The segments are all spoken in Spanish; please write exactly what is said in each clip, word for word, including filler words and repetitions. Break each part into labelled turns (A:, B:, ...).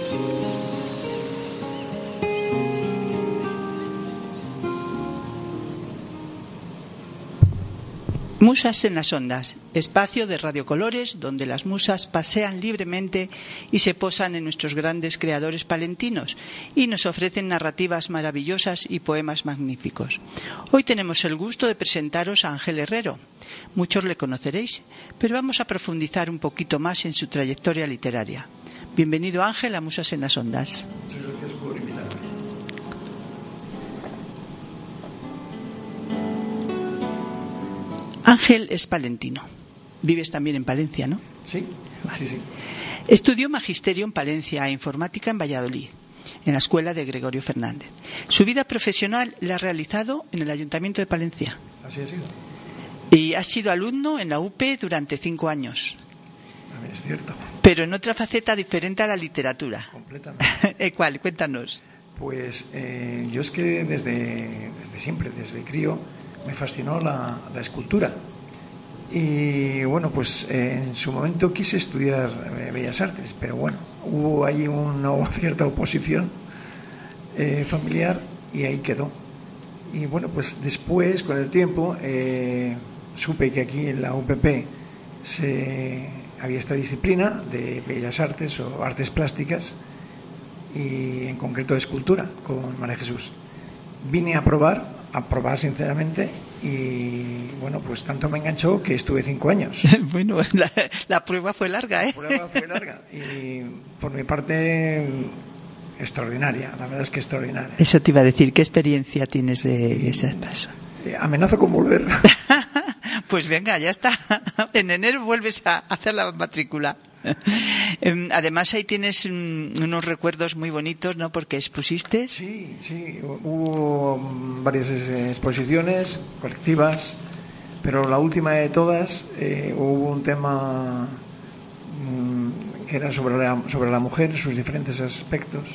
A: Musas en las ondas, espacio de radiocolores donde las musas pasean libremente y se posan en nuestros grandes creadores palentinos y nos ofrecen narrativas maravillosas y poemas magníficos. Hoy tenemos el gusto de presentaros a Ángel Herrero. Muchos le conoceréis, pero vamos a profundizar un poquito más en su trayectoria literaria. Bienvenido, Ángel, a Musas en las ondas.
B: Muchas gracias por invitarme.
A: Ángel es palentino. Vives también en Palencia, ¿no?
B: Sí,
A: vale.
B: sí, sí.
A: Estudió magisterio en Palencia e informática en Valladolid, en la escuela de Gregorio Fernández. Su vida profesional la ha realizado en el Ayuntamiento de Palencia.
B: Así ha sido.
A: Y ha sido alumno en la U P durante cinco años.
B: También es cierto.
A: Pero en otra faceta diferente a la literatura.
B: Completamente.
A: ¿Cuál? Cuéntanos.
B: Pues eh, yo es que desde, desde siempre, desde crío, me fascinó la, la escultura. Y bueno, pues eh, en su momento quise estudiar eh, Bellas Artes, pero bueno, hubo ahí una cierta oposición eh, familiar y ahí quedó. Y bueno, pues después, con el tiempo, eh, supe que aquí en la U P P se, había esta disciplina de Bellas Artes o Artes Plásticas y en concreto de escultura con María Jesús. Vine a probar, a probar sinceramente y bueno, pues tanto me enganchó que estuve cinco años.
A: Bueno, la, la prueba fue larga, ¿eh?
B: La prueba fue larga y por mi parte extraordinaria, la verdad es que extraordinaria.
A: Eso te iba a decir, ¿qué experiencia tienes de, de ese paso?
B: Eh, amenazo con volver.
A: Pues venga, ya está. En enero vuelves a hacer la matrícula. Además ahí tienes unos recuerdos muy bonitos, ¿no? Porque expusiste.
B: Sí, sí, hubo varias exposiciones colectivas, pero la última de todas eh, hubo un tema mmm, que era sobre la, sobre la mujer, sus diferentes aspectos,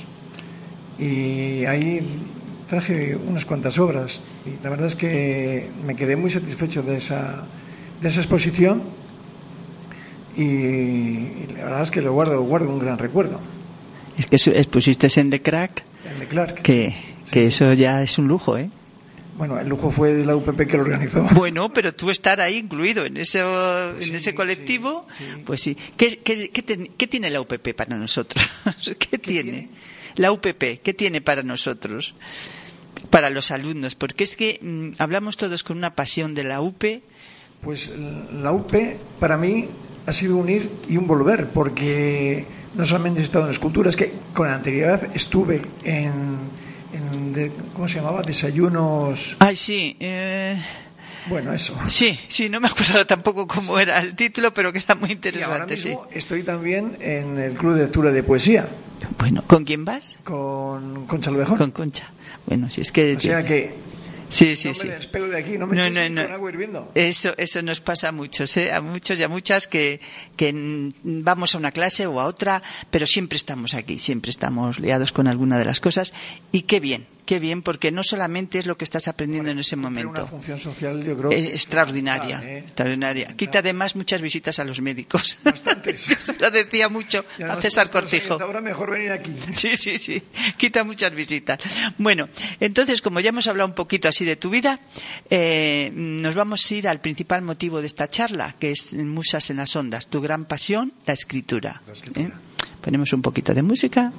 B: y ahí traje unas cuantas obras y la verdad es que me quedé muy satisfecho de esa, de esa exposición. Y, y la verdad es que lo guardo, guardo un gran recuerdo.
A: Es que expusiste en The Crack,
B: en The Crack
A: que, que sí. Eso ya es un lujo, ¿eh?
B: Bueno, el lujo fue de la U P P que lo organizó.
A: Bueno, pero tú estar ahí incluido en ese, en sí, ese colectivo, sí, sí. Pues sí. ¿Qué, qué, qué, te, ¿Qué tiene la U P P para nosotros? ¿Qué, ¿Qué tiene? tiene? La U P P, ¿qué tiene para nosotros? Para los alumnos, porque es que mmm, hablamos todos con una pasión de la U P.
B: Pues la U P, para mí, ha sido un ir y un volver, porque no solamente he estado en escultura, es que con anterioridad estuve en, en de, ¿cómo se llamaba? Desayunos.
A: Ay, sí. Eh...
B: Bueno, eso.
A: Sí, sí, no me acuerdo tampoco cómo era el título, pero que era muy interesante.
B: Y ahora mismo
A: sí.
B: Estoy también en el Club de Lectura de Poesía.
A: Bueno, ¿con quién vas?
B: Con Concha Lobejón.
A: Con Concha. Bueno, si es que.
B: O sea que.
A: Sí, sí,
B: no
A: sí.
B: me despego de aquí, no me
A: no,
B: eches
A: no, no.
B: con agua hirviendo.
A: Eso, eso nos pasa a muchos, ¿eh? A muchos y a muchas que, que vamos a una clase o a otra, pero siempre estamos aquí, siempre estamos liados con alguna de las cosas. Y qué bien, qué bien, porque no solamente es lo que estás aprendiendo
B: bueno,
A: en ese momento.
B: Una función social, yo creo
A: es
B: que
A: extraordinaria,
B: es ¿eh?
A: extraordinaria. Quita además muchas visitas a los médicos.
B: Bastantes.
A: Se lo decía mucho a César Cortijo.
B: Ahora mejor venir aquí.
A: Sí, sí, sí. Quita muchas visitas. Bueno, entonces, como ya hemos hablado un poquito así de tu vida, eh, nos vamos a ir al principal motivo de esta charla, que es Musas en las ondas, tu gran pasión, la escritura.
B: La escritura.
A: ¿Eh? Ponemos un poquito de música.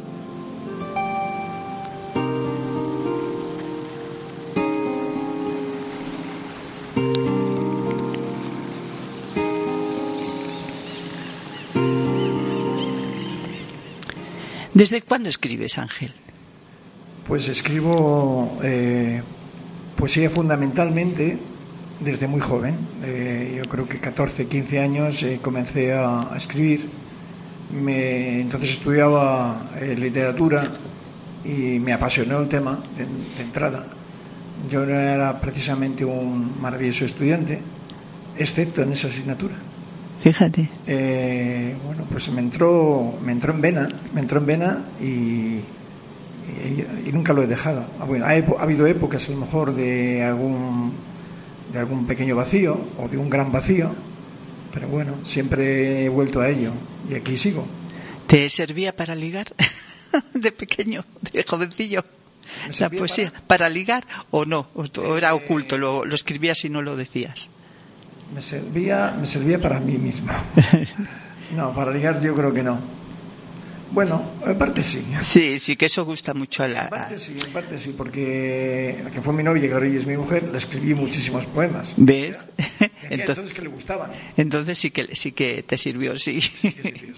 A: ¿Desde cuándo escribes, Ángel?
B: Pues escribo eh, poesía fundamentalmente desde muy joven. Eh, yo creo que catorce, quince años eh, comencé a, a escribir. Me, entonces estudiaba eh, literatura y me apasionó el tema de, de entrada. Yo no era precisamente un maravilloso estudiante, excepto en esa asignatura.
A: Fíjate.
B: Eh, bueno, pues me entró, me entró en vena, me entró en vena y, y, y nunca lo he dejado. Bueno, ha, ha habido épocas a lo mejor de algún, de algún pequeño vacío o de un gran vacío, pero bueno, siempre he vuelto a ello y aquí sigo.
A: ¿Te servía para ligar de pequeño, de jovencillo? La poesía, para... ¿para ligar o no? ¿O, o era oculto? Lo, lo escribías y no lo decías.
B: Me servía, me servía para mí mismo. No, para ligar yo creo que no. Bueno, en parte sí.
A: Sí, sí, que eso gusta mucho a la...
B: En parte sí, en parte sí, porque la que fue mi novia, que ahora ella es mi mujer, le escribí muchísimos poemas.
A: ¿Ves?
B: Entonces, entonces que le gustaban.
A: Entonces sí que, sí que te sirvió, sí.
B: Sí que sirvió,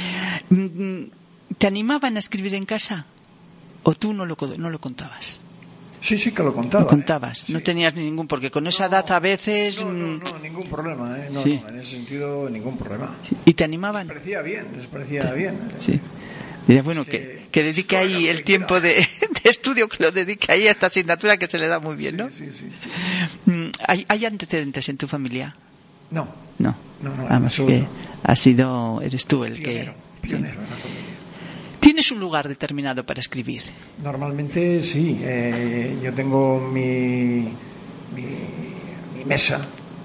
B: sí.
A: ¿Te animaban a escribir en casa? ¿O tú no lo, no lo contabas?
B: Sí, sí que lo contaba.
A: Lo contabas,
B: ¿eh?
A: no
B: sí.
A: tenías ningún, porque con esa
B: no,
A: edad a veces...
B: No, no, no, ningún problema, ¿eh? No,
A: sí.
B: no, en ese sentido ningún problema.
A: Sí. ¿Y te animaban?
B: Les parecía bien, les parecía bien. ¿eh?
A: Sí. Diría, bueno,
B: sí.
A: que, que dedique ahí el tiempo de, de estudio, que lo dedique ahí a esta asignatura que se le da muy bien, ¿no?
B: Sí, sí, sí, sí.
A: ¿Hay, ¿Hay antecedentes en tu familia?
B: No.
A: No.
B: No, no,
A: Además que ha sido, eres tú el
B: pionero,
A: que...
B: Pionero,
A: sí.
B: en la familia.
A: ¿Tienes un lugar determinado para escribir?
B: Normalmente sí. Eh, yo tengo mi, mi, mi mesa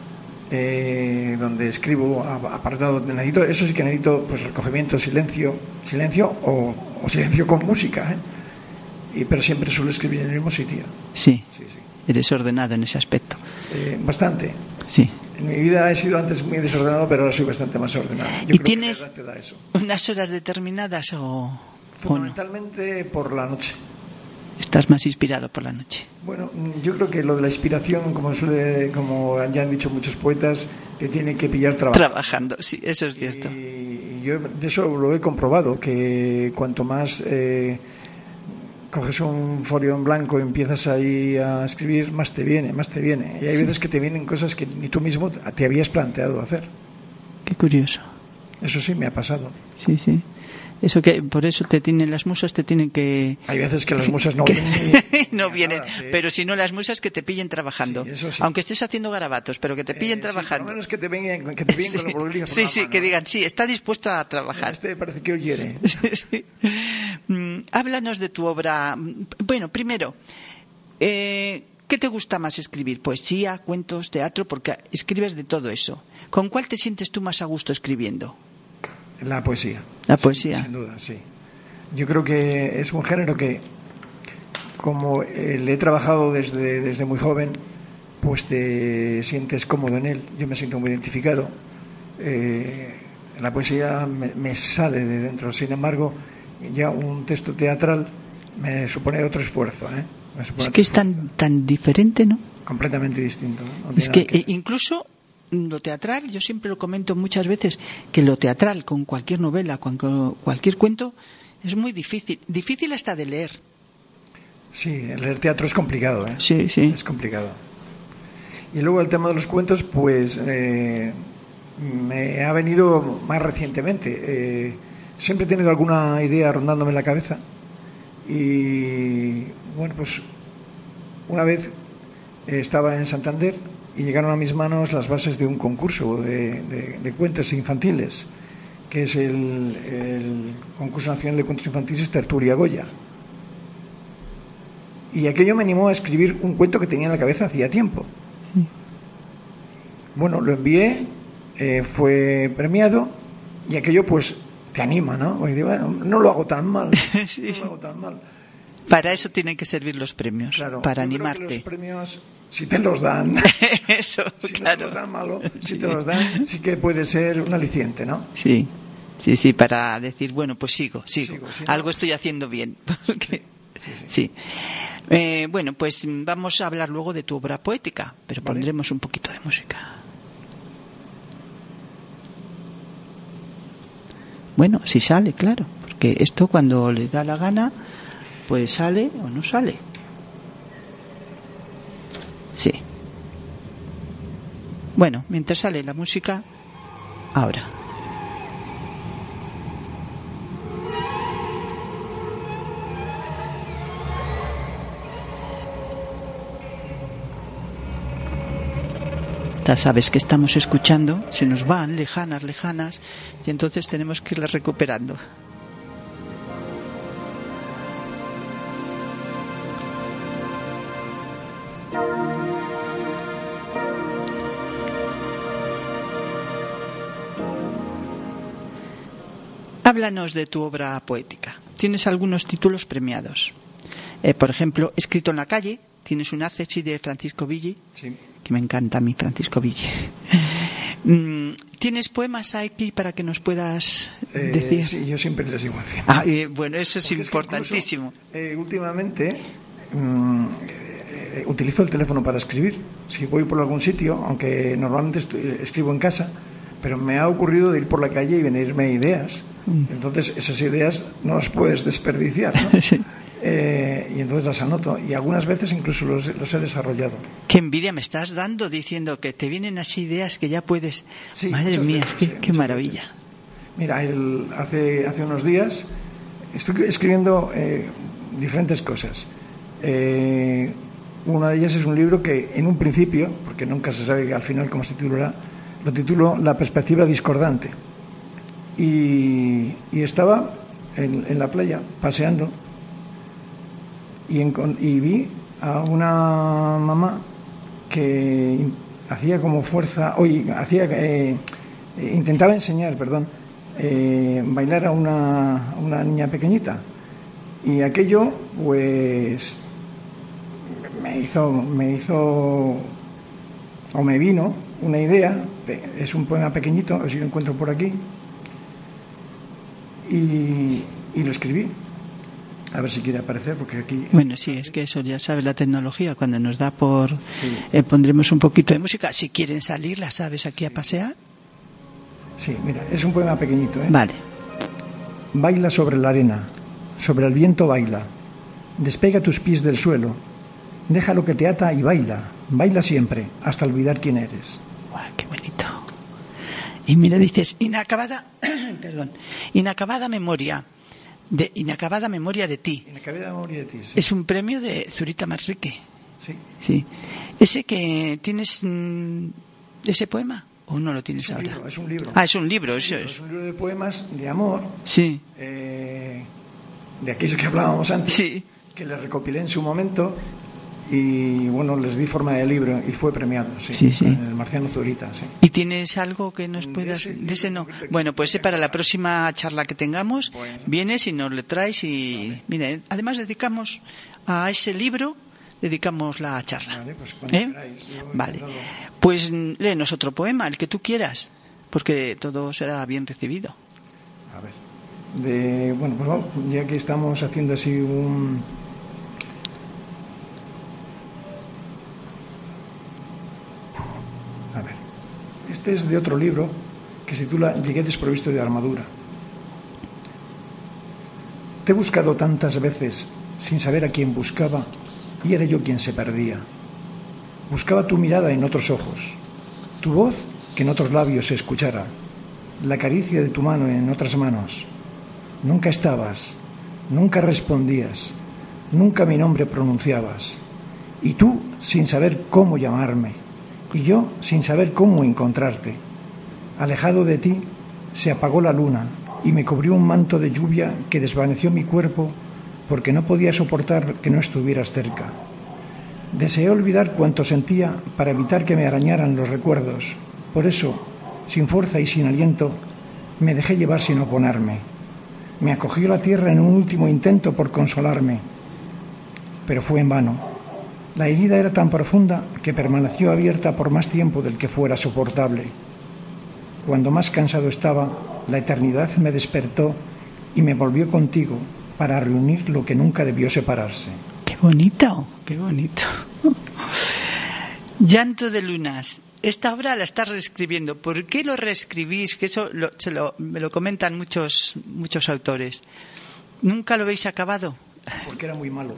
B: eh, donde escribo apartado. Necesito, eso sí que necesito pues recogimiento, silencio, silencio o, o silencio con música. ¿eh? Y, pero siempre suelo escribir en el mismo sitio.
A: Sí.
B: Sí, sí.
A: Eres ordenado en ese aspecto.
B: Eh, bastante.
A: Sí.
B: En mi vida he sido antes muy desordenado, pero ahora soy bastante más ordenado. Yo
A: ¿Y
B: creo
A: tienes
B: que la edad te da eso.
A: unas horas determinadas o,
B: Fundamentalmente o no? Por la noche.
A: Estás más inspirado por la noche.
B: Bueno, yo creo que lo de la inspiración, como suele, como ya han dicho muchos poetas, te tiene que pillar trabajando.
A: Trabajando, sí, eso es cierto.
B: Y yo de eso lo he comprobado, que cuanto más eh, coges un folio en blanco y empiezas ahí a escribir, más te viene, más te viene. Y hay sí. veces que te vienen cosas que ni tú mismo te habías planteado hacer.
A: Qué curioso.
B: Eso sí me ha pasado.
A: Sí, sí. Eso que por eso te tienen las musas, te tienen que...
B: Hay veces que las musas no vienen.
A: no vienen, nada, sí. Pero si no las musas que te pillen trabajando. Sí, sí. Aunque estés haciendo garabatos, pero que te pillen eh, trabajando.
B: Sí, por lo menos que te vengan, que te pillen sí. con los bolígrafos.
A: Sí, sí, mano. Que digan, sí, está dispuesto a trabajar.
B: Este parece que oye.
A: sí, sí. mm, háblanos de tu obra. Bueno, primero, eh, ¿qué te gusta más escribir? ¿Poesía, cuentos, teatro? Porque escribes de todo eso. ¿Con cuál te sientes tú más a gusto escribiendo?
B: La poesía.
A: La poesía.
B: Sin, sin duda, sí. Yo creo que es un género que, como eh, le he trabajado desde, desde muy joven, pues te sientes cómodo en él. Yo me siento muy identificado. Eh, la poesía me, me sale de dentro. Sin embargo, ya un texto teatral me supone otro esfuerzo. ¿eh? Me supone
A: es que es tan, tan diferente, ¿no?
B: Completamente distinto. ¿no? No
A: es que,
B: que
A: eh, incluso... lo teatral, yo siempre lo comento muchas veces, que lo teatral con cualquier novela, con cualquier cuento, es muy difícil, difícil hasta de leer.
B: Sí, leer teatro es complicado, ¿eh?
A: Sí, sí.
B: Es complicado. Y luego el tema de los cuentos, pues eh, me ha venido más recientemente. Eh, siempre he tenido alguna idea rondándome en la cabeza y bueno, pues una vez eh, estaba en Santander y llegaron a mis manos las bases de un concurso de, de, de cuentos infantiles, que es el, el concurso nacional de cuentos infantiles Tertulia Goya. Y aquello me animó a escribir un cuento que tenía en la cabeza hacía tiempo. Sí. Bueno, lo envié, eh, fue premiado y aquello pues te anima, ¿no? Porque digo, bueno, no lo hago tan mal, sí. no lo hago tan mal.
A: Para eso tienen que servir los premios, claro, para animarte.
B: Los premios, si te los dan,
A: eso,
B: si
A: claro.
B: no te los dan malo, si sí. te los dan, sí que puede ser un aliciente, ¿no?
A: Sí, sí, sí, para decir, bueno, pues sigo, sigo, sigo si algo
B: no...
A: estoy haciendo bien. Porque...
B: Sí, sí.
A: sí. Eh, bueno, pues vamos a hablar luego de tu obra poética, pero vale. Pondremos un poquito de música. Bueno, si sale, claro, porque esto cuando le da la gana, pues sale o no sale. Sí. Bueno, mientras sale la música, ahora. Ya sabes que estamos escuchando, se nos van lejanas, lejanas, y entonces tenemos que irlas recuperando. Háblanos de tu obra poética. Tienes algunos títulos premiados. Eh, por ejemplo, Escrito en la calle. Tienes un accesi de Francisco Villi,
B: Sí.
A: que me encanta a mí, Francisco Villi. ¿Tienes poemas aquí para que nos puedas
B: Eh,
A: decir?
B: Sí, yo siempre les digo haciendo.
A: Ah, eh, bueno, eso es
B: Porque es que
A: importantísimo.
B: incluso, eh, últimamente mm, eh, eh, utilizo el teléfono para escribir. Si voy por algún sitio, aunque normalmente estoy- escribo en casa, pero me ha ocurrido de ir por la calle y venirme ideas.
A: Mm.
B: Entonces esas ideas no las puedes desperdiciar, ¿no?
A: Sí.
B: Eh, y entonces las anoto y algunas veces incluso los, los he desarrollado.
A: Qué envidia me estás dando diciendo que te vienen así ideas que ya puedes.
B: Sí,
A: Madre
B: muchas
A: mía,
B: veces,
A: qué,
B: sí,
A: qué
B: muchas
A: maravilla.
B: veces. Mira, el- hace, hace unos días estoy escribiendo eh, diferentes cosas. Eh, una de ellas es un libro que en un principio, porque nunca se sabe al final cómo se titulará, lo titulo La perspectiva discordante. Y, y estaba en, en la playa paseando y, encon- y vi a una mamá que hacía como fuerza, oye, hacía, eh, eh, intentaba enseñar, perdón, eh, bailar a una, a una niña pequeñita. Y aquello, pues, me hizo, me hizo, o me vino una idea. Es un poema pequeñito, a ver si lo encuentro por aquí. Y, y lo escribí. A ver si quiere aparecer, porque aquí...
A: Bueno, sí, es que eso ya sabes, la tecnología, cuando nos da por...
B: Sí.
A: Eh, pondremos un poquito de música. Si quieren salir, la sabes, aquí a pasear.
B: Sí, mira, es un poema pequeñito, ¿eh?
A: Vale.
B: Baila sobre la arena, sobre el viento baila. Despega tus pies del suelo. Deja lo que te ata y baila. Baila siempre, hasta olvidar quién eres.
A: Guau, qué bonito. Y mira, dices, inacabada, perdón, inacabada memoria, de inacabada memoria de ti.
B: Inacabada memoria de ti, sí.
A: Es un premio de Zurita Manrique.
B: Sí.
A: Sí. Ese que tienes, mm, ese poema, o no lo tienes
B: Es un
A: ahora.
B: libro, es un libro.
A: Ah, es un libro, eso
B: Es
A: es.
B: un libro de poemas de amor,
A: Sí,
B: eh, de aquellos que hablábamos antes,
A: sí.
B: que les recopilé en su momento y, bueno, les di forma de libro y fue premiado, sí.
A: Sí, sí.
B: En el Marciano Zurita, sí.
A: ¿Y tienes algo que nos
B: De
A: puedas...?
B: ese
A: De ese no.
B: libro,
A: Bueno, pues ese para la próxima charla que tengamos,
B: Bueno.
A: vienes y nos le traes y... Mira, además dedicamos a ese libro, dedicamos la charla.
B: Vale, pues cuando
A: ¿Eh?
B: queráis, yo
A: Vale.
B: encantado.
A: Pues mm, léenos otro poema, el que tú quieras, porque todo será bien recibido.
B: A ver. De, bueno, pues vamos, ya que estamos haciendo así un... A ver. Este es de otro libro que se titula Llegué desprovisto de armadura. Te he buscado tantas veces sin saber a quién buscaba y era yo quien se perdía. Buscaba tu mirada en otros ojos, tu voz que en otros labios se escuchara, la caricia de tu mano en otras manos. Nunca estabas, nunca respondías, nunca mi nombre pronunciabas. Y tú sin saber cómo llamarme, y yo sin saber cómo encontrarte. Alejado de ti, se apagó la luna y me cubrió un manto de lluvia que desvaneció mi cuerpo porque no podía soportar que no estuvieras cerca. Deseé olvidar cuanto sentía para evitar que me arañaran los recuerdos. Por eso, sin fuerza y sin aliento, me dejé llevar sin oponerme. Me acogió la tierra en un último intento por consolarme, pero fue en vano. La herida era tan profunda que permaneció abierta por más tiempo del que fuera soportable. Cuando más cansado estaba, la eternidad me despertó y me volvió contigo para reunir lo que nunca debió separarse.
A: ¡Qué bonito! ¡Qué bonito! Llanto de lunas. Esta obra la estás reescribiendo. ¿Por qué lo reescribís? Que eso lo, se lo, me lo comentan muchos, muchos autores. ¿Nunca lo habéis acabado?
B: Porque era muy malo.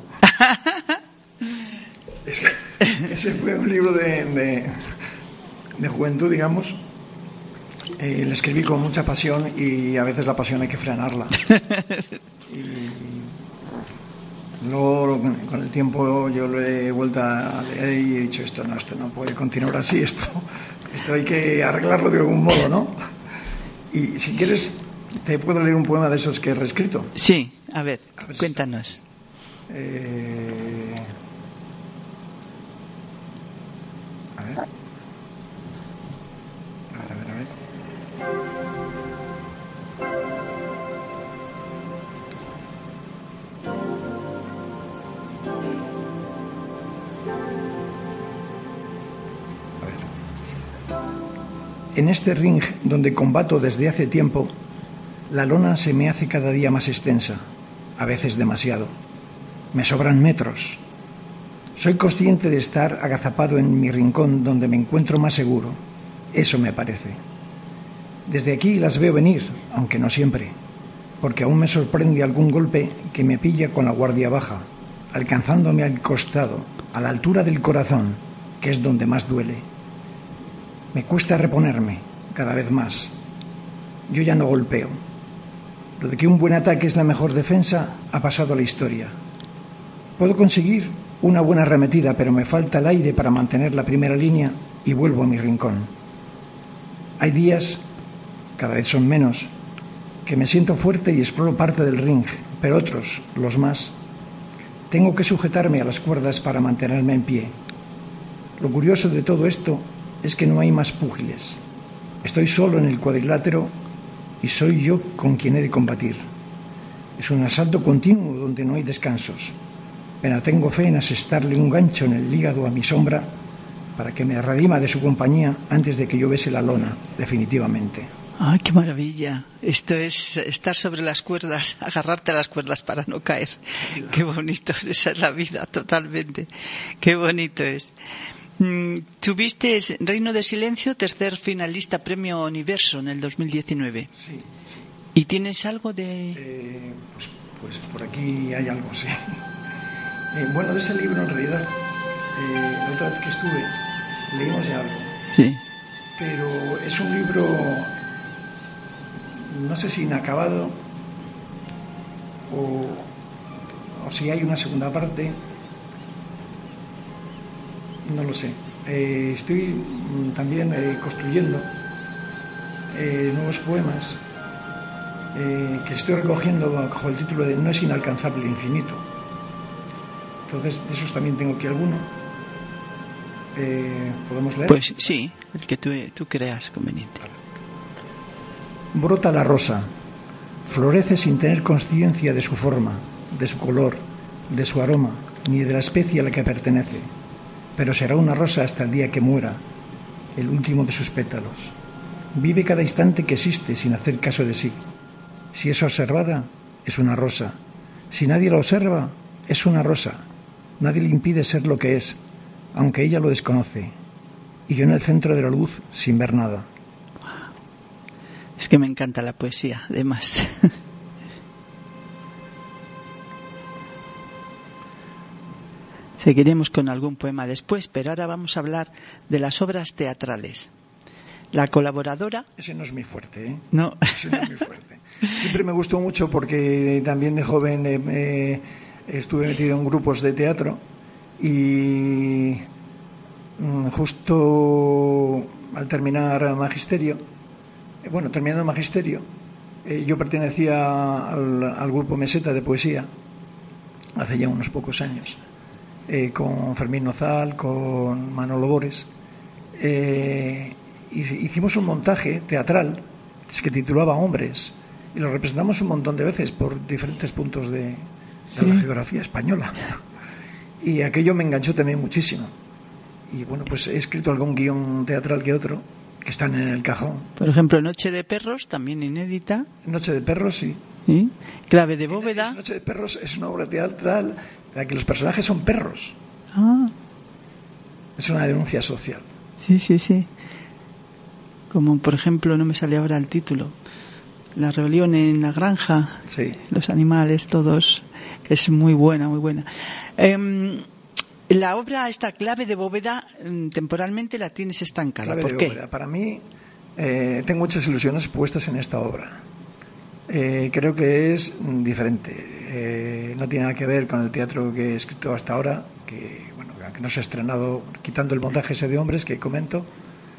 B: Es que ese fue un libro de, de, de juventud, digamos. Eh, lo escribí con mucha pasión y a veces la pasión hay que frenarla. Y luego, con el tiempo, yo lo he vuelto a leer y he dicho, esto no, esto no puede continuar así, esto, esto hay que arreglarlo de algún modo, ¿no? Y si quieres, te puedo leer un poema de esos que he reescrito.
A: Sí, a ver,
B: A ver si
A: cuéntanos.
B: Eh... A ver. A ver, a ver, a ver. En este ring donde combato desde hace tiempo, la lona se me hace cada día más extensa, a veces demasiado. Me sobran metros. Soy consciente de estar agazapado en mi rincón donde me encuentro más seguro. Eso me parece. Desde aquí las veo venir, aunque no siempre, porque aún me sorprende algún golpe que me pilla con la guardia baja, alcanzándome al costado, a la altura del corazón, que es donde más duele. Me cuesta reponerme, cada vez más. Yo ya no golpeo. Lo de que un buen ataque es la mejor defensa ha pasado a la historia. Puedo conseguir una buena arremetida, pero me falta el aire para mantener la primera línea y vuelvo a mi rincón. Hay días, cada vez son menos, que me siento fuerte y exploro parte del ring, pero otros, los más, tengo que sujetarme a las cuerdas para mantenerme en pie. Lo curioso de todo esto es que no hay más púgiles. Estoy solo en el cuadrilátero y soy yo con quien he de combatir. Es un asalto continuo donde no hay descansos, pero tengo fe en asestarle un gancho en el hígado a mi sombra para que me redima de su compañía antes de que yo bese la lona, definitivamente.
A: ¡Ay, qué maravilla! Esto es estar sobre las cuerdas, agarrarte a las cuerdas para no caer. ¡Qué bonito! Esa es la vida, totalmente. ¡Qué bonito es! Tuviste Reino de Silencio, tercer finalista Premio Universo en el dos mil diecinueve.
B: Sí, sí.
A: ¿Y tienes algo de...?
B: Eh, pues, pues por aquí hay algo, sí. Eh, bueno, de ese libro en realidad, eh, la otra vez que estuve, leímos ya algo.
A: Sí.
B: Pero es un libro, no sé si inacabado o, o si hay una segunda parte. No lo sé. Eh, estoy también eh, construyendo eh, nuevos poemas eh, que estoy recogiendo bajo el título de No es inalcanzable el infinito. Entonces, de esos también tengo aquí alguno. Eh, ¿Podemos leer?
A: Pues sí, el que tú, tú creas conveniente.
B: Brota la rosa, florece sin tener conciencia de su forma, de su color, de su aroma, ni de la especie a la que pertenece. Pero será una rosa hasta el día que muera, el último de sus pétalos. Vive cada instante que existe sin hacer caso de sí. Si es observada, es una rosa. Si nadie la observa, es una rosa. Nadie le impide ser lo que es, aunque ella lo desconoce. Y yo en el centro de la luz, sin ver nada.
A: Es que me encanta la poesía, además. Seguiremos con algún poema después, pero ahora vamos a hablar de las obras teatrales. La colaboradora...
B: Ese no es muy fuerte, ¿eh?
A: No.
B: Ese no es muy fuerte. Siempre me gustó mucho porque también de joven eh, eh, estuve metido en grupos de teatro y mm, justo al terminar magisterio, eh, bueno, terminando magisterio, eh, yo pertenecía al, al grupo Meseta de poesía hace ya unos pocos años. Eh, con Fermín Nozal, con Manolo Bores, eh, hicimos un montaje teatral que titulaba Hombres y lo representamos un montón de veces por diferentes puntos de, de sí. la geografía española, y aquello me enganchó también muchísimo. Y bueno, pues he escrito algún guión teatral que otro que están en el cajón.
A: Por ejemplo, Noche de Perros, también inédita.
B: Noche de Perros, sí.
A: ¿Sí? Clave de Bóveda.
B: Noche de Perros es una obra teatral en la que los personajes son perros.
A: Ah.
B: Es una denuncia social.
A: Sí, sí, sí. Como por ejemplo, no me sale ahora el título, La rebelión en la granja.
B: Sí.
A: Los animales todos. Es muy buena, muy buena. Eh, la obra, esta Clave de Bóveda, temporalmente la tienes estancada.
B: Clave
A: ¿Por
B: de
A: qué?
B: Bóveda. Para mí, eh, tengo muchas ilusiones puestas en esta obra. Eh, creo que es diferente. Eh, no tiene nada que ver con el teatro que he escrito hasta ahora, que bueno, que no se ha estrenado, quitando el montaje ese de Hombres que comento.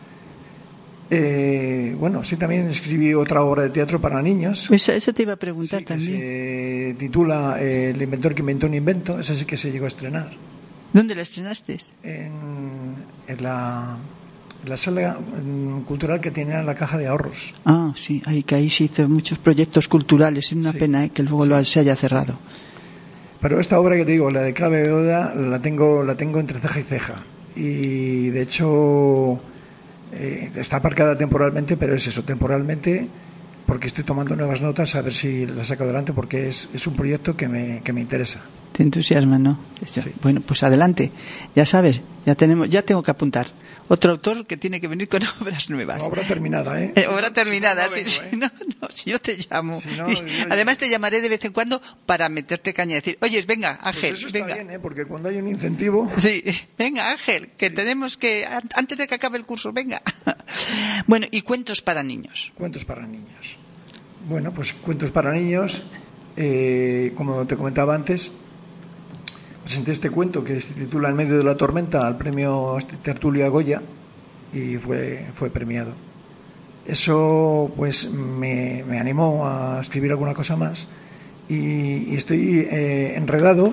B: Eh, bueno, sí, también escribí otra obra de teatro para niños.
A: Eso, eso te iba a preguntar
B: sí,
A: también.
B: Se titula eh, El inventor que inventó un invento. Esa sí que se llegó a estrenar.
A: ¿Dónde la estrenaste?
B: En, en la... la sala cultural que tenía la Caja de Ahorros.
A: Ah, sí, ahí que ahí se hizo muchos proyectos culturales. Es una
B: sí.
A: pena ¿eh? que luego lo, se haya cerrado.
B: Pero esta obra que te digo, la de Clave de Bóveda, la tengo, la tengo entre ceja y ceja. Y de hecho Eh, está aparcada temporalmente, pero es eso, temporalmente, porque estoy tomando nuevas notas a ver si la saco adelante, porque es, es un proyecto que me, que me interesa.
A: Te entusiasma, ¿no? Sí. Bueno, pues adelante. Ya sabes, ya tenemos, ya tengo que apuntar. Otro autor que tiene que venir con obras nuevas.
B: Obra terminada, ¿eh?
A: eh obra terminada,
B: si no, no
A: sí,
B: vengo,
A: sí.
B: ¿eh?
A: No, no, si yo te llamo.
B: Si no,
A: y,
B: yo,
A: además te llamaré de vez en cuando para meterte caña y decir, oye, venga, Ángel,
B: pues eso está
A: venga.
B: bien, ¿eh? Porque cuando hay un incentivo...
A: Sí, venga, Ángel, que tenemos que, antes de que acabe el curso, venga. Bueno, y cuentos para niños.
B: Cuentos para niños. Bueno, pues cuentos para niños, eh, como te comentaba antes, presenté este cuento que se titula En medio de la tormenta al premio Tertulia Goya y fue, fue premiado. Eso pues me, me animó a escribir alguna cosa más y, y estoy eh, enredado,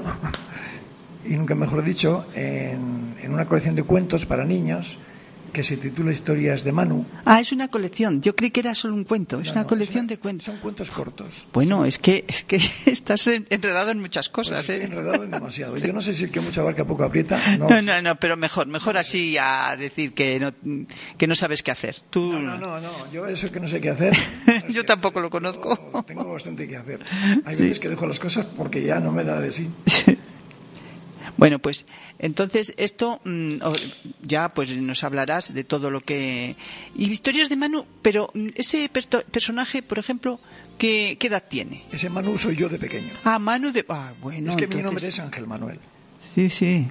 B: y nunca mejor dicho, en, en una colección de cuentos para niños que se titula Historias de Manu.
A: Ah, es una colección. Yo creí que era solo un cuento. Es
B: no,
A: una
B: no,
A: colección
B: es una,
A: de cuentos.
B: Son cuentos cortos.
A: Bueno, es que es que estás enredado en muchas cosas.
B: Pues estoy
A: ¿eh?
B: enredado en demasiado. Sí. Yo no sé si el que mucha abarca poco aprieta.
A: No, no, no, no, pero mejor, mejor así a decir que no, que no sabes qué hacer. Tú...
B: No, no, no, no. Yo eso que no sé qué hacer.
A: Yo
B: que
A: tampoco lo conozco.
B: Tengo bastante que hacer. Hay
A: sí.
B: veces que dejo las cosas porque ya no me da de sí.
A: Sí. Bueno, pues entonces esto mmm, ya pues nos hablarás de todo lo que... Y Historias de Manu, pero ese per- personaje, por ejemplo, ¿qué, ¿qué edad tiene?
B: Ese Manu soy yo de pequeño.
A: Ah, Manu de... Ah, bueno,
B: es que
A: entonces...
B: mi nombre es Ángel Manuel.
A: Sí, sí.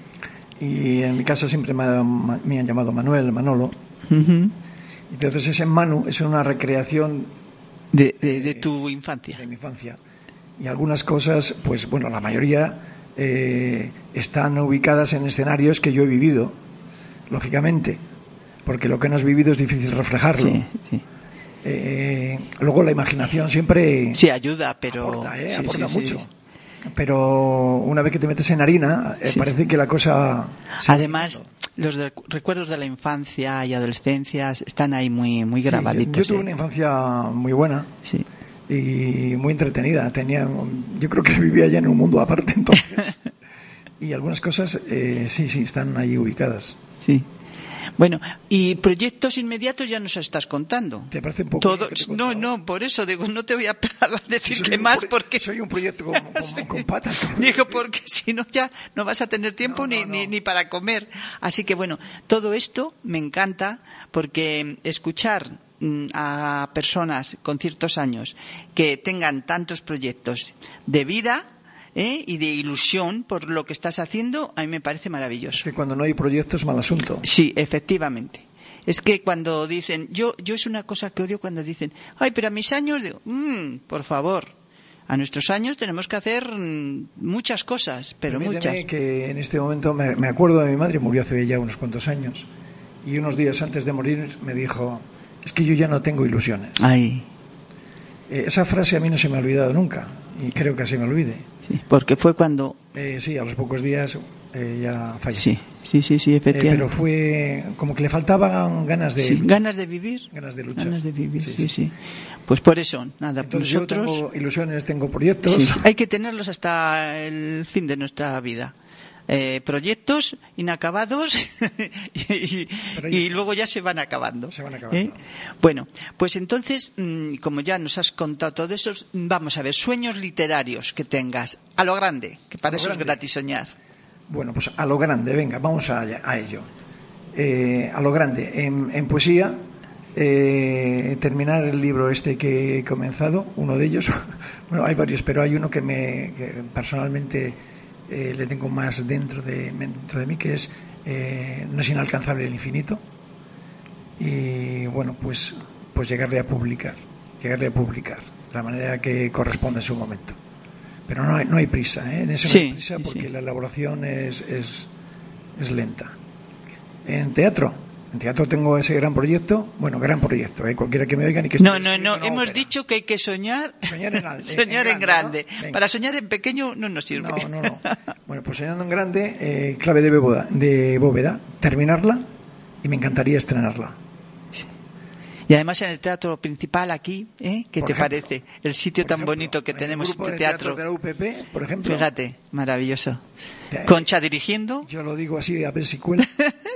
B: Y en mi casa siempre me, me han llamado Manuel, Manolo.
A: Uh-huh.
B: Entonces ese Manu es una recreación...
A: De, de, de tu infancia.
B: De mi infancia. Y algunas cosas, pues bueno, la mayoría... Eh, están ubicadas en escenarios que yo he vivido, lógicamente, porque lo que no has vivido es difícil reflejarlo.
A: Sí, sí.
B: Eh, luego la imaginación siempre
A: sí ayuda, pero
B: aporta, ¿eh?
A: sí,
B: aporta
A: sí,
B: mucho.
A: Sí.
B: Pero una vez que te metes en harina, eh, sí. parece que la cosa...
A: Además, los de, recuerdos de la infancia y adolescencia están ahí muy, muy grabaditos.
B: Sí, yo, yo tuve
A: ¿eh?
B: una infancia muy buena.
A: Sí.
B: Y muy entretenida. Tenía, yo creo que vivía ya en un mundo aparte entonces. Y algunas cosas, eh, sí, sí, están ahí ubicadas.
A: Sí. Bueno, y proyectos inmediatos ya nos estás contando.
B: ¿Te parece un poco?
A: Todo, no, no, por eso digo, no te voy a decir
B: soy
A: que más
B: pro-
A: porque...
B: Soy un proyecto con, con, sí. con patas.
A: Digo, porque si no ya no vas a tener tiempo
B: no, no,
A: ni,
B: no.
A: ni, ni para comer. Así que bueno, todo esto me encanta porque escuchar a personas con ciertos años que tengan tantos proyectos de vida ¿eh? y de ilusión por lo que estás haciendo, a mí me parece maravilloso.
B: Es que cuando no hay proyectos es mal asunto.
A: Sí, efectivamente. Es que cuando dicen, yo yo es una cosa que odio cuando dicen, ay, pero a mis años, digo, mmm, por favor, a nuestros años tenemos que hacer mmm, muchas cosas, pero
B: Permíteme
A: muchas.
B: Que en este momento me, me acuerdo de mi madre, murió hace ya unos cuantos años, y unos días antes de morir me dijo, es que yo ya no tengo ilusiones.
A: Ay.
B: Eh, esa frase a mí no se me ha olvidado nunca, y creo que así me olvide.
A: Sí, porque fue cuando...
B: Eh, sí, a los pocos días eh, ya falleció.
A: Sí, sí, sí, sí, efectivamente.
B: Eh, pero fue como que le faltaban ganas de...
A: Sí, ganas de vivir.
B: Ganas de luchar.
A: Ganas de vivir, sí, sí.
B: sí.
A: sí. Pues por eso, nada,
B: Entonces
A: nosotros...
B: yo tengo ilusiones, tengo proyectos...
A: Sí, sí, hay que tenerlos hasta el fin de nuestra vida. Eh, proyectos inacabados y, y, y luego ya se van acabando.
B: Se van acabando.
A: ¿Eh? Bueno, pues entonces, como ya nos has contado todo eso, vamos a ver, sueños literarios que tengas, a lo grande, que para eso grande. Es gratis soñar.
B: Bueno, pues a lo grande, venga, vamos a, a ello. Eh, a lo grande, en, en poesía, eh, terminar el libro este que he comenzado, uno de ellos, bueno, hay varios, pero hay uno que me que personalmente... Eh, le tengo más dentro de, dentro de mí, que es eh, No es inalcanzable el infinito, y bueno, pues pues llegarle a publicar llegarle a publicar de la manera que corresponde en su momento, pero no hay, no hay prisa, ¿eh? En eso
A: sí,
B: no hay prisa porque
A: sí.
B: la elaboración es, es es lenta. En teatro En teatro tengo ese gran proyecto, bueno, gran proyecto, ¿eh? Cualquiera que me oiga ni que
A: No, no, no, hemos ópera. dicho que hay que soñar,
B: soñar en, al,
A: soñar en grande. En grande. ¿No? Para soñar en pequeño no nos sirve.
B: No, no, no. Bueno, pues soñando en grande, eh, clave de bóveda, de bóveda, terminarla y me encantaría estrenarla.
A: Sí. Y además en el teatro principal aquí, ¿eh? ¿Qué por te ejemplo, parece? El sitio tan ejemplo, bonito que tenemos este
B: de
A: teatro.
B: teatro de la U P P, por ejemplo.
A: Fíjate, maravilloso.
B: Eh,
A: Concha dirigiendo.
B: Yo lo digo así, a ver si cuela.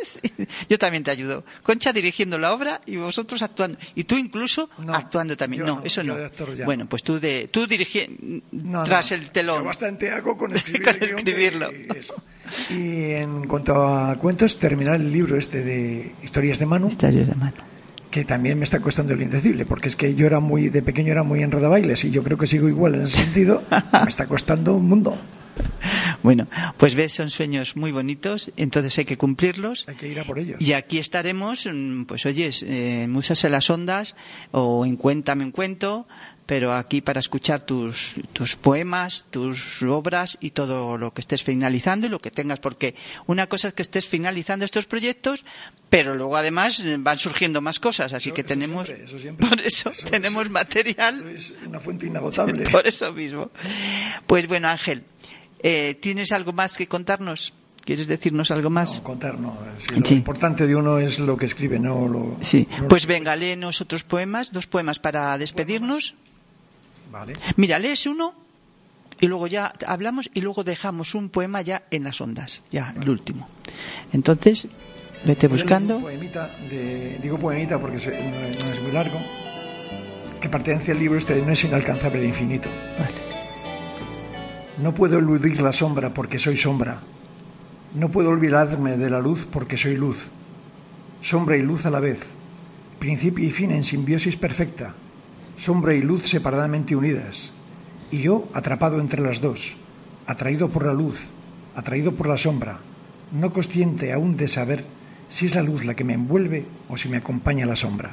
A: Sí, yo también te ayudo. Concha dirigiendo la obra y vosotros actuando. Y tú incluso
B: no,
A: actuando también. No,
B: no,
A: eso no. Bueno, pues tú de tú dirigiendo
B: no,
A: tras
B: no,
A: el telón.
B: Yo bastante hago con, escribir
A: con
B: el guión
A: escribirlo.
B: Que, y, eso. Y en cuanto a cuentos, terminar el libro este de Historias de Manu.
A: Historias de Manu.
B: Que también me está costando el indecible, porque es que yo era muy, de pequeño era muy enredabailes y yo creo que sigo igual en ese sentido. Me está costando un mundo.
A: Bueno, pues ves, son sueños muy bonitos, entonces hay que cumplirlos.
B: Hay que ir a por ellos.
A: Y aquí estaremos, pues oyes, eh, Musas en las Ondas o en Cuéntame un cuento, pero aquí para escuchar tus, tus poemas, tus obras y todo lo que estés finalizando y lo que tengas, porque una cosa es que estés finalizando estos proyectos, pero luego además van surgiendo más cosas, así
B: eso,
A: que
B: eso
A: tenemos,
B: siempre, eso siempre.
A: por eso,
B: eso
A: tenemos
B: es,
A: material.
B: Eso es una fuente inagotable.
A: Por eso mismo. Pues bueno, Ángel, eh, ¿tienes algo más que contarnos? ¿Quieres decirnos algo más?
B: No, contar no. Sí, lo
A: sí.
B: importante de uno es lo que escribe, no lo...
A: Sí,
B: no
A: pues
B: lo...
A: venga, léenos otros poemas, dos poemas para despedirnos.
B: Vale.
A: Mira, lees uno y luego ya hablamos y luego dejamos un poema ya en las ondas, ya vale. El último. Entonces, vete
B: Voy
A: buscando.
B: Un poemita de, digo poemita porque no, no es muy largo, que pertenece al libro este de No es inalcanzable el infinito.
A: Vale.
B: No puedo eludir la sombra porque soy sombra. No puedo olvidarme de la luz porque soy luz. Sombra y luz a la vez. Principio y fin en simbiosis perfecta. Sombra y luz separadamente unidas. Y yo atrapado entre las dos. Atraído por la luz. Atraído por la sombra. No consciente aún de saber si es la luz la que me envuelve o si me acompaña la sombra.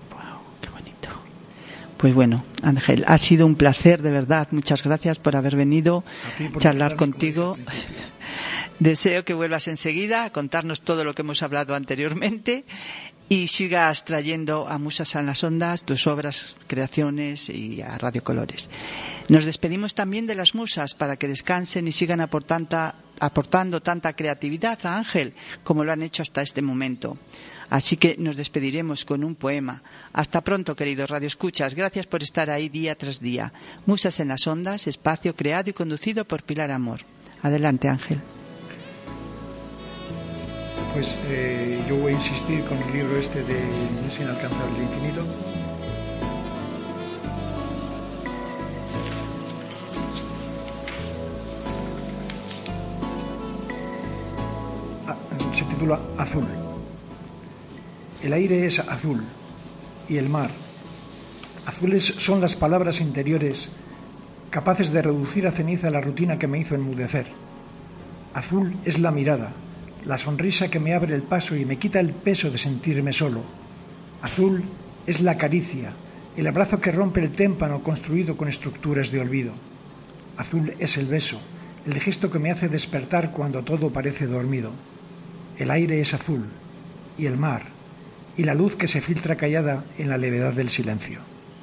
A: Pues bueno, Ángel, ha sido un placer, de verdad. Muchas gracias por haber venido a charlar contigo. Deseo que vuelvas enseguida a contarnos todo lo que hemos hablado anteriormente y sigas trayendo a Musas en las Ondas tus obras, creaciones y a Radio Colores. Nos despedimos también de las musas para que descansen y sigan aportando, aportando tanta creatividad a Ángel como lo han hecho hasta este momento. Así que nos despediremos con un poema. Hasta pronto, queridos radioescuchas. Gracias por estar ahí día tras día. Musas en las Ondas, espacio creado y conducido por Pilar Amor. Adelante, Ángel.
B: Pues eh, yo voy a insistir con el libro este de No es inalcanzable el infinito. Ah, se titula Azul. El aire es azul y el mar. Azules son las palabras interiores capaces de reducir a ceniza la rutina que me hizo enmudecer. Azul es la mirada, la sonrisa que me abre el paso y me quita el peso de sentirme solo. Azul es la caricia, el abrazo que rompe el témpano construido con estructuras de olvido. Azul es el beso, el gesto que me hace despertar cuando todo parece dormido. El aire es azul y el mar, y la luz que se filtra callada en la levedad del silencio.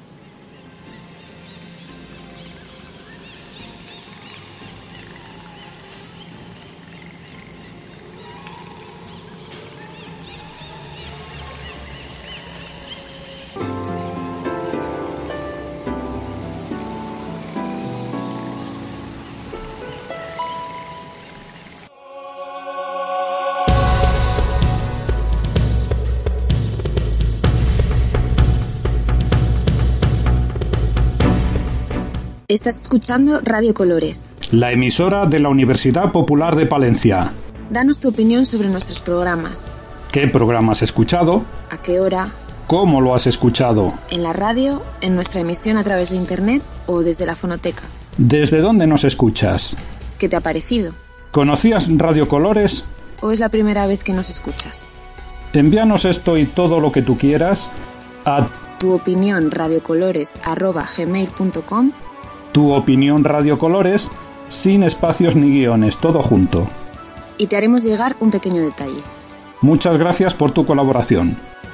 C: Estás escuchando Radio Colores,
D: la emisora de la Universidad Popular de Palencia.
C: Danos tu opinión sobre nuestros programas.
D: ¿Qué programa has escuchado?
C: ¿A qué hora?
D: ¿Cómo lo has escuchado?
C: ¿En la radio, en nuestra emisión a través de internet o desde la fonoteca?
D: ¿Desde dónde nos escuchas?
C: ¿Qué te ha parecido?
D: ¿Conocías Radio Colores?
C: ¿O es la primera vez que nos escuchas?
D: Envíanos esto y todo lo que tú quieras a
C: tu opinión radiocolores arroba gmail punto com.
D: Tu opinión Radio Colores, sin espacios ni guiones, todo junto.
C: Y te haremos llegar un pequeño detalle.
D: Muchas gracias por tu colaboración.